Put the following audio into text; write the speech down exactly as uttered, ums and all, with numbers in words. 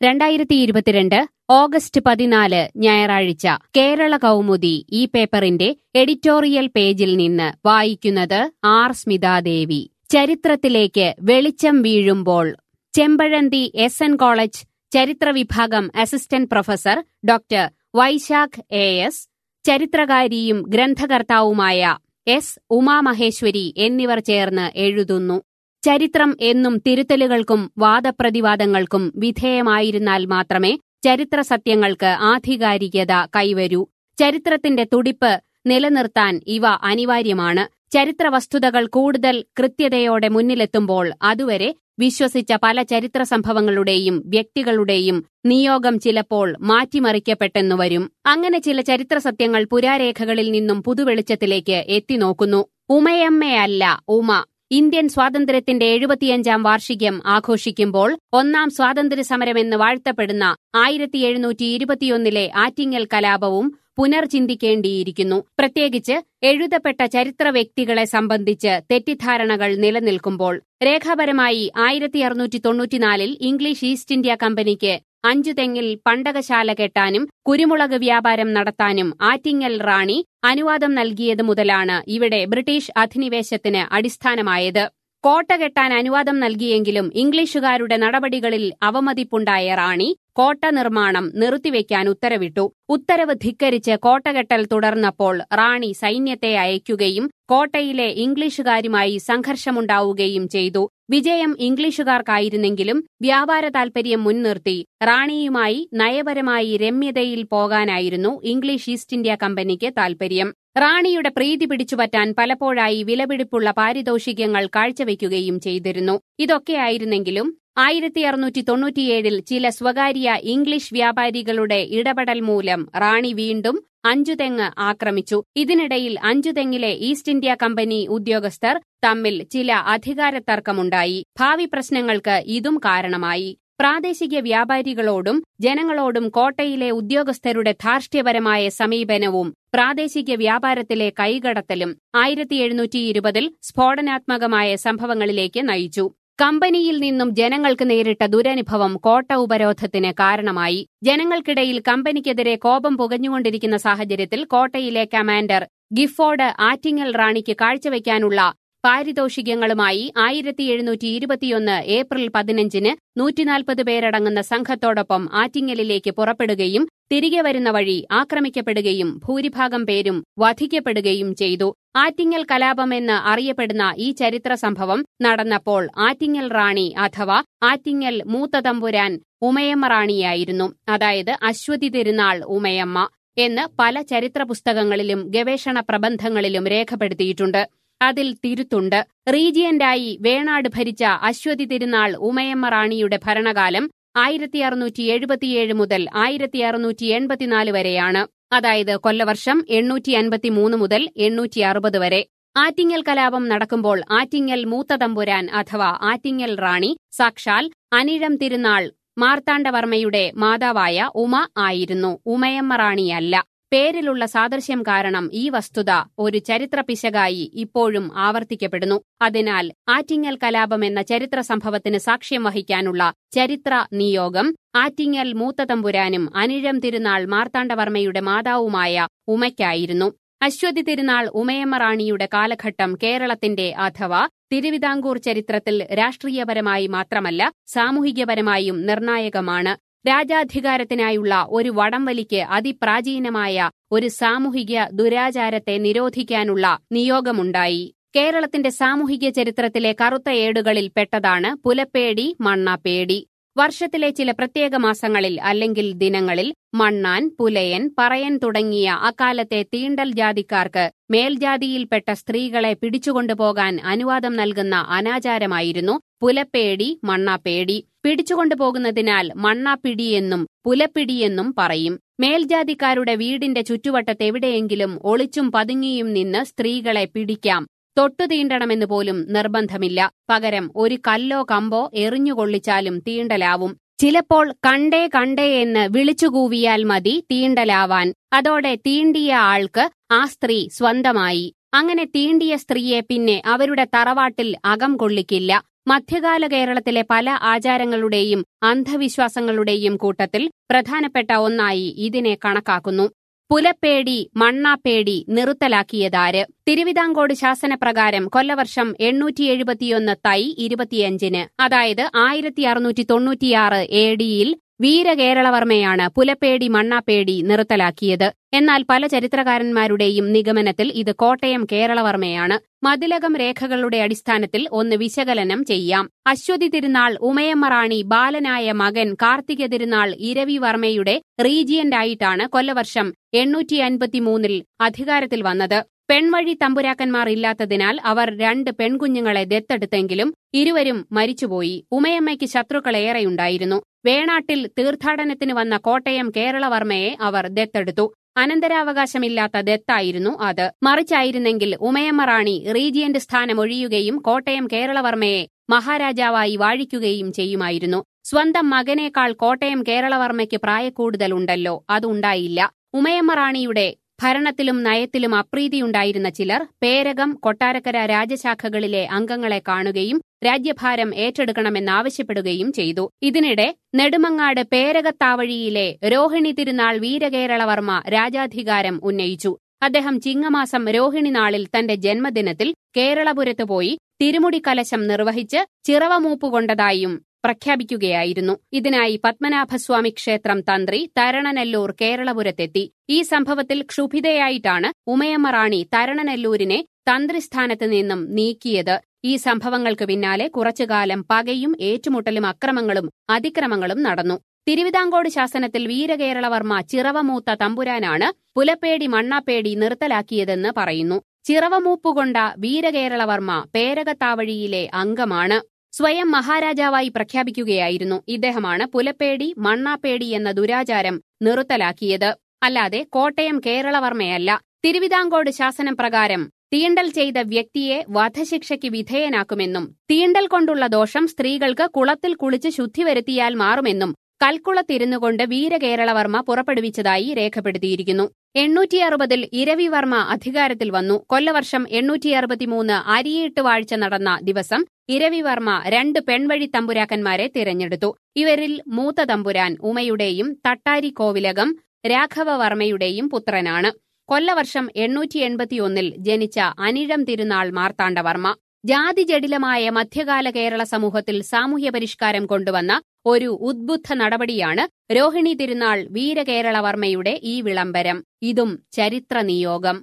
രണ്ടായിരത്തി ഇരുപത്തിരണ്ട് ഓഗസ്റ്റ് പതിനാല് ഞായറാഴ്ച കേരള കൗമുദി ഈ പേപ്പറിന്റെ എഡിറ്റോറിയൽ പേജിൽ നിന്ന് വായിക്കുന്നത് ആർ സ്മിതാദേവി. ചരിത്രത്തിലേക്ക് വെളിച്ചം വീഴുമ്പോൾ. ചെമ്പഴന്തി എസ് എൻ കോളേജ് ചരിത്ര വിഭാഗം assistant professor doctor Vaishakh A S, ചരിത്രകാരിയും ഗ്രന്ഥകർത്താവുമായ എസ് ഉമാമഹേശ്വരി എന്നിവർ ചേർന്ന് എഴുതുന്നു. ചരിത്രം എന്നും തിരുത്തലുകൾക്കും വാദപ്രതിവാദങ്ങൾക്കും വിധേയമായിരുന്നാൽ മാത്രമേ ചരിത്ര സത്യങ്ങൾക്ക് ആധികാരികത കൈവരൂ. ചരിത്രത്തിന്റെ തുടിപ്പ് നിലനിർത്താൻ ഇവ അനിവാര്യമാണ്. ചരിത്ര വസ്തുതകൾ കൂടുതൽ കൃത്യതയോടെ മുന്നിലെത്തുമ്പോൾ അതുവരെ വിശ്വസിച്ച പല ചരിത്ര സംഭവങ്ങളുടെയും വ്യക്തികളുടെയും നിയോഗം ചിലപ്പോൾ മാറ്റിമറിക്കപ്പെട്ടെന്നു വരും. അങ്ങനെ ചില ചരിത്ര സത്യങ്ങൾ പുരാരേഖകളിൽ നിന്നും പുതുവെളിച്ചത്തിലേക്ക് എത്തിനോക്കുന്നു. ഉമയമ്മയല്ല ഉമ. ഇന്ത്യൻ സ്വാതന്ത്ര്യത്തിന്റെ എഴുപത്തിയഞ്ചാം വാർഷികം ആഘോഷിക്കുമ്പോൾ ഒന്നാം സ്വാതന്ത്ര്യ സമരമെന്ന് വാഴ്ത്തപ്പെടുന്ന ആയിരത്തി എഴുന്നൂറ്റി ഇരുപത്തിയൊന്നിലെ ആറ്റിങ്ങൽ കലാപവും പുനർചിന്തിക്കേണ്ടിയിരിക്കുന്നു. പ്രത്യേകിച്ച് എഴുതപ്പെട്ട ചരിത്ര വ്യക്തികളെ സംബന്ധിച്ച് തെറ്റിദ്ധാരണകൾ നിലനിൽക്കുമ്പോൾ. രേഖാപരമായി ആയിരത്തി അറുന്നൂറ്റി തൊണ്ണൂറ്റിനാലിൽ ഇംഗ്ലീഷ് ഈസ്റ്റ് ഇന്ത്യ കമ്പനിക്ക് അഞ്ചുതെങ്ങിൽ പണ്ടകശാല കെട്ടാനും കുരുമുളക് വ്യാപാരം നടത്താനും ആറ്റിങ്ങൽ റാണി അനുവാദം നൽകിയത് മുതലാണ് ഇവിടെ ബ്രിട്ടീഷ് അധിനിവേശത്തിന് അടിസ്ഥാനമായത്. കോട്ട കെട്ടാൻ അനുവാദം നൽകിയെങ്കിലും ഇംഗ്ലീഷുകാരുടെ നടപടികളിൽ അവമതിപ്പുണ്ടായ റാണി കോട്ട നിർമ്മാണം നിർത്തിവെക്കാൻ ഉത്തരവിട്ടു. ഉത്തരവ് ധിക്കരിച്ച് കോട്ടകെട്ടൽ തുടർന്നപ്പോൾ റാണി സൈന്യത്തെ അയക്കുകയും കോട്ടയിലെ ഇംഗ്ലീഷുകാരുമായി സംഘർഷമുണ്ടാവുകയും ചെയ്തു. വിജയം ഇംഗ്ലീഷുകാർക്കായിരുന്നെങ്കിലും വ്യാപാര താൽപര്യം മുൻനിർത്തി റാണിയുമായി നയപരമായി രമ്യതയിൽ പോകാനായിരുന്നു ഇംഗ്ലീഷ് ഈസ്റ്റ് ഇന്ത്യ കമ്പനിക്ക് താൽപര്യം. റാണിയുടെ പ്രീതി പിടിച്ചുപറ്റാൻ പലപ്പോഴായി വിലപിടിപ്പുള്ള പാരിതോഷികങ്ങൾ കാഴ്ചവെക്കുകയും ചെയ്തിരുന്നു. ഇതൊക്കെയായിരുന്നെങ്കിലും ആയിരത്തി അറുന്നൂറ്റി തൊണ്ണൂറ്റിയേഴിൽ ചില സ്വകാര്യ ഇംഗ്ലീഷ് വ്യാപാരികളുടെ ഇടപെടൽ മൂലം റാണി വീണ്ടും അഞ്ചുതെങ്ങ് ആക്രമിച്ചു. ഇതിനിടയിൽ അഞ്ചുതെങ്ങിലെ ഈസ്റ്റ് ഇന്ത്യ കമ്പനി ഉദ്യോഗസ്ഥർ തമ്മിൽ ചില അധികാരത്തർക്കമുണ്ടായി. ഭാവി പ്രശ്നങ്ങൾക്ക് ഇതും കാരണമായി. പ്രാദേശിക വ്യാപാരികളോടും ജനങ്ങളോടും കോട്ടയിലെ ഉദ്യോഗസ്ഥരുടെ ധാർഷ്ട്യപരമായ സമീപനവും പ്രാദേശിക വ്യാപാരത്തിലെ കൈകടത്തലും ആയിരത്തി എഴുന്നൂറ്റി ഇരുപതിൽ സ്ഫോടനാത്മകമായ സംഭവങ്ങളിലേക്ക് നയിച്ചു. കമ്പനിയിൽ നിന്നും ജനങ്ങൾക്ക് നേരിട്ട ദുരനുഭവം കോട്ട ഉപരോധത്തിന് കാരണമായി. ജനങ്ങൾക്കിടയിൽ കമ്പനിക്കെതിരെ കോപം പുകഞ്ഞുകൊണ്ടിരിക്കുന്ന സാഹചര്യത്തിൽ കോട്ടയിലെ കമാൻഡർ ഗിഫോർഡ് ആറ്റിങ്ങൽ റാണിക്ക് കാഴ്ചവെക്കാനുള്ള പാരിതോഷികങ്ങളുമായി ആയിരത്തി എഴുന്നൂറ്റി ഇരുപത്തിയൊന്ന് ഏപ്രിൽ പതിനഞ്ചിന് നൂറ്റിനാൽപ്പത് പേരടങ്ങുന്ന സംഘത്തോടൊപ്പം ആറ്റിങ്ങലിലേക്ക് പുറപ്പെടുകയും തിരികെ വരുന്ന വഴി ആക്രമിക്കപ്പെടുകയും ഭൂരിഭാഗം പേരും വധിക്കപ്പെടുകയും ചെയ്തു. ആറ്റിങ്ങൽ കലാപമെന്ന് അറിയപ്പെടുന്ന ഈ ചരിത്ര സംഭവം നടന്നപ്പോൾ ആറ്റിങ്ങൽ റാണി അഥവാ ആറ്റിങ്ങൽ മൂത്തതമ്പുരാൻ ഉമയമ്മ റാണിയായിരുന്നു. അതായത് അശ്വതി തിരുനാൾ ഉമയമ്മ എന്ന് പല ചരിത്ര പുസ്തകങ്ങളിലും ഗവേഷണ പ്രബന്ധങ്ങളിലും രേഖപ്പെടുത്തിയിട്ടുണ്ട്. അതിൽ തിരുത്തുണ്ട്. റീജിയന്റായി വേണാട് ഭരിച്ച അശ്വതി തിരുനാൾ ഉമയമ്മ റാണിയുടെ ഭരണകാലം ആയിരത്തി അറുന്നൂറ്റി എഴുപത്തിയേഴ് മുതൽ ആയിരത്തി അറുന്നൂറ്റി എൺപത്തിനാല് വരെയാണ്. അതായത് കൊല്ലവർഷം എണ്ണൂറ്റി അൻപത്തിമൂന്ന് മുതൽ എണ്ണൂറ്റി അറുപത് വരെ. ആറ്റിങ്ങൽ കലാപം നടക്കുമ്പോൾ ആറ്റിങ്ങൽ മൂത്തതമ്പുരാൻ അഥവാ ആറ്റിങ്ങൽ റാണി സാക്ഷാൽ അനിഴം തിരുനാൾ മാർത്താണ്ഡവർമ്മയുടെ മാതാവായ ഉമ ആയിരുന്നു, ഉമയമ്മ റാണിയല്ല. പേരിലുള്ള സാദൃശ്യം കാരണം ഈ വസ്തുത ഒരു ചരിത്ര പിശകായി ഇപ്പോഴും ആവർത്തിക്കപ്പെടുന്നു. അതിനാൽ ആറ്റിങ്ങൽ കലാപം എന്ന ചരിത്ര സംഭവത്തിന് സാക്ഷ്യം വഹിക്കാനുള്ള ചരിത്ര നിയോഗം ആറ്റിങ്ങൽ മൂത്തതമ്പുരാനും അനിഴം തിരുനാൾ മാർത്താണ്ഡവർമ്മയുടെ മാതാവുമായ ഉമയ്ക്കായിരുന്നു. അശ്വതി തിരുനാൾ ഉമയമ്മ റാണിയുടെ കാലഘട്ടം കേരളത്തിന്റെ അഥവാ തിരുവിതാംകൂർ ചരിത്രത്തിൽ രാഷ്ട്രീയപരമായി മാത്രമല്ല സാമൂഹികപരമായും നിർണായകമാണ്. രാജാധികാരത്തിനായുള്ള ഒരു വടംവലിക്ക് അതിപ്രാചീനമായ ഒരു സാമൂഹിക ദുരാചാരത്തെ നിരോധിക്കാനുള്ള നിയോഗമുണ്ടായി. കേരളത്തിന്റെ സാമൂഹിക ചരിത്രത്തിലെ കറുത്ത ഏടുകളിൽ പെട്ടതാണ് പുലപ്പേടി, മണ്ണാപ്പേടി. വർഷത്തിലെ ചില പ്രത്യേക മാസങ്ങളിൽ അല്ലെങ്കിൽ ദിനങ്ങളിൽ മണ്ണാൻ, പുലയൻ, പറയൻ തുടങ്ങിയ അക്കാലത്തെ തീണ്ടൽ ജാതിക്കാർക്ക് മേൽജാതിയിൽപ്പെട്ട സ്ത്രീകളെ പിടിച്ചുകൊണ്ടുപോകാൻ അനുവാദം നൽകുന്ന അനാചാരമായിരുന്നു പുലപ്പേടി, മണ്ണാപ്പേടി. പിടിച്ചുകൊണ്ടുപോകുന്നതിനാൽ മണ്ണാപ്പിടിയെന്നും പുലപ്പിടിയെന്നും പറയും. മേൽജാതിക്കാരുടെ വീടിന്റെ ചുറ്റുവട്ടത്തെവിടെയെങ്കിലും ഒളിച്ചും പതുങ്ങിയും നിന്ന് സ്ത്രീകളെ പിടിക്കാം. തൊട്ടു തീണ്ടണമെന്ന് പോലും നിർബന്ധമില്ല. പകരം ഒരു കല്ലോ കമ്പോ എറിഞ്ഞുകൊള്ളിച്ചാലും തീണ്ടലാവും. ചിലപ്പോൾ കണ്ടേ കണ്ടേ എന്ന് വിളിച്ചുകൂവിയാൽ മതി തീണ്ടലാവാൻ. അതോടെ തീണ്ടിയ ആൾക്ക് ആ സ്ത്രീ സ്വന്തമായി. അങ്ങനെ തീണ്ടിയ സ്ത്രീയെ പിന്നെ അവരുടെ തറവാട്ടിൽ അകം കൊള്ളിക്കില്ല. മധ്യകാല കേരളത്തിലെ പല ആചാരങ്ങളുടെയും അന്ധവിശ്വാസങ്ങളുടെയും കൂട്ടത്തിൽ പ്രധാനപ്പെട്ട ഒന്നായി ഇതിനെ കണക്കാക്കുന്നു. പുലപ്പേടി മണ്ണാപ്പേടി നിർത്തലാക്കിയതാര്? തിരുവിതാംകോട് ശാസനപ്രകാരം കൊല്ലവർഷം എണ്ണൂറ്റി എഴുപത്തിയൊന്ന് തൈ ഇരുപത്തിയഞ്ചിന്, അതായത് ആയിരത്തി അറുന്നൂറ്റി തൊണ്ണൂറ്റിയാറ് എ ഡിയിൽ വീരകേരളവർമ്മയാണ് പുലപ്പേടി മണ്ണാപ്പേടി നിർത്തലാക്കിയത്. എന്നാൽ പല ചരിത്രകാരന്മാരുടെയും നിഗമനത്തിൽ ഇത് കോട്ടയം കേരളവർമ്മയാണ്. മതിലകം രേഖകളുടെ അടിസ്ഥാനത്തിൽ ഒന്ന് വിശകലനം ചെയ്യാം. അശ്വതി തിരുനാൾ ഉമയമ്മ റാണി ബാലനായ മകൻ കാർത്തിക തിരുനാൾ ഇരവിവർമ്മയുടെ റീജിയന്റായിട്ടാണ് കൊല്ലവർഷം എണ്ണൂറ്റി അൻപത്തിമൂന്നിൽ അധികാരത്തിൽ വന്നത്. പെൺവഴി തമ്പുരാക്കന്മാർ ഇല്ലാത്തതിനാൽ അവർ രണ്ട് പെൺകുഞ്ഞുങ്ങളെ ദത്തെടുത്തെങ്കിലും ഇരുവരും മരിച്ചുപോയി. ഉമയമ്മയ്ക്ക് ശത്രുക്കളേറെയുണ്ടായിരുന്നു. വേണാട്ടിൽ തീർത്ഥാടനത്തിന് വന്ന കോട്ടയം കേരളവർമ്മയെ അവർ ദത്തെടുത്തു. അനന്തരാവകാശമില്ലാത്ത ദത്തായിരുന്നു അത്. മറിച്ചായിരുന്നെങ്കിൽ ഉമയമ്മ റാണി റീജിയന്റ് സ്ഥാനമൊഴിയുകയും കോട്ടയം കേരളവർമ്മയെ മഹാരാജാവായി വാഴിക്കുകയും ചെയ്യുമായിരുന്നു. സ്വന്തം മകനേക്കാൾ കോട്ടയം കേരളവർമ്മയ്ക്ക് പ്രായക്കൂടുതലുണ്ടല്ലോ, അതുണ്ടായില്ല. ഉമയമ്മ റാണിയുടെ ഭരണത്തിലും നയത്തിലും അപ്രീതിയുണ്ടായിരുന്ന ചിലർ പേരകം, കൊട്ടാരക്കര രാജശാഖകളിലെ അംഗങ്ങളെ കാണുകയും രാജ്യഭാരം ഏറ്റെടുക്കണമെന്നാവശ്യപ്പെടുകയും ചെയ്തു. ഇതിനിടെ നെടുമങ്ങാട് പേരകത്താവഴിയിലെ രോഹിണി തിരുനാൾ വീരകേരളവർമ്മ രാജാധികാരം ഉന്നയിച്ചു. അദ്ദേഹം ചിങ്ങമാസം രോഹിണി നാളിൽ തന്റെ ജന്മദിനത്തിൽ കേരളപുരത്ത് പോയി തിരുമുടി കലശം നിർവഹിച്ച് ചിറവമൂപ്പുകൊണ്ടതായും പ്രഖ്യാപിക്കുകയായിരുന്നു. ഇതിനായി പത്മനാഭസ്വാമി ക്ഷേത്രം തന്ത്രി തരണനെല്ലൂർ കേരളപുരത്തെത്തി. ഈ സംഭവത്തിൽ ക്ഷുഭിതയായിട്ടാണ് ഉമയമ്മ റാണി തരണനെല്ലൂരിനെ തന്ത്രിസ്ഥാനത്ത് നിന്നും നീക്കിയത്. ഈ സംഭവങ്ങൾക്ക് പിന്നാലെ കുറച്ചുകാലം പകയും ഏറ്റുമുട്ടലും അക്രമങ്ങളും അതിക്രമങ്ങളും നടന്നു. തിരുവിതാംകോട് ശാസനത്തിൽ വീരകേരളവർമ്മ ചിറവമൂത്ത തമ്പുരാനാണ് പുലപ്പേടി മണ്ണാപ്പേടി നിർത്തലാക്കിയതെന്ന് പറയുന്നു. ചിറവമൂപ്പുകൊണ്ട വീരകേരളവർമ്മ പേരകത്താവഴിയിലെ അംഗമാണ്. സ്വയം മഹാരാജാവായി പ്രഖ്യാപിക്കുകയായിരുന്നു. ഇദ്ദേഹമാണ് പുലപ്പേടി മണ്ണാപ്പേടി എന്ന ദുരാചാരം നിർത്തലാക്കിയത്, അല്ലാതെ കോട്ടയം കേരളവർമ്മയല്ല. തിരുവിതാംകോട് ശാസനം പ്രകാരം തീണ്ടൽ ചെയ്ത വ്യക്തിയെ വധശിക്ഷയ്ക്ക് വിധേയനാക്കുമെന്നും തീണ്ടൽ കൊണ്ടുള്ള ദോഷം സ്ത്രീകൾക്ക് കുളത്തിൽ കുളിച്ച് ശുദ്ധി വരുത്തിയാൽ മാറുമെന്നും കൽക്കുളത്തിരുന്നുകൊണ്ട് വീരകേരളവർമ്മ പുറപ്പെടുവിച്ചതായി രേഖപ്പെടുത്തിയിരിക്കുന്നു. എണ്ണൂറ്റി അറുപതിൽ ഇരവിവർമ്മ അധികാരത്തിൽ വന്നു. കൊല്ലവർഷം എണ്ണൂറ്റി അറുപത്തിമൂന്ന് അരിയിട്ട് വാഴ്ച നടന്ന ദിവസം ഇരവിവർമ്മ രണ്ട് പെൺവഴി തമ്പുരാക്കന്മാരെ തിരഞ്ഞെടുത്തു. ഇവരിൽ മൂത്ത തമ്പുരാൻ ഉമയുടെയും തട്ടാരി കോവിലകം രാഘവവർമ്മയുടെയും പുത്രനാണ്. കൊല്ലവർഷം എണ്ണൂറ്റി എൺപത്തിയൊന്നിൽ ജനിച്ച അനിഴം തിരുനാൾ മാർത്താണ്ഡവർമ്മ. ജാതിജടിലമായ മധ്യകാല കേരള സമൂഹത്തിൽ സാമൂഹ്യ പരിഷ്കാരം കൊണ്ടുവന്ന ഒരു ഉദ്ബുദ്ധ നടപടിയാണ് രോഹിണി തിരുനാൾ വീരകേരളവർമ്മയുടെ ഈ വിളംബരം. ഇതും ചരിത്ര നിയോഗം.